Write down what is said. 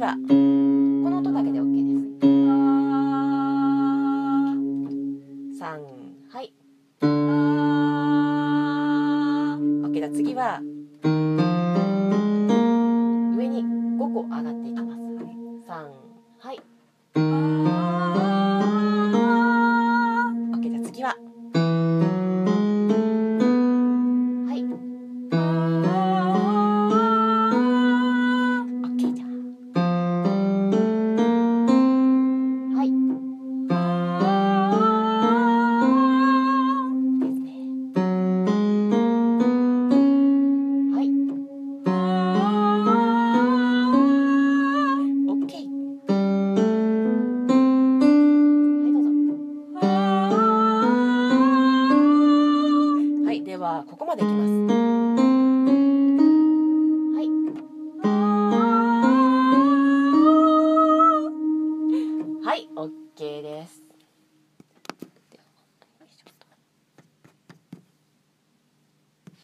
はこの音だけで OK です。3、はい。OK。じゃあ次は上に5個上がっていきます。3、はい。OK。じゃあ次ははい。OK。じゃあはいですね。はい。OK。はい、どうぞ。はい、ではここまでいきます。はい。はい、OK です。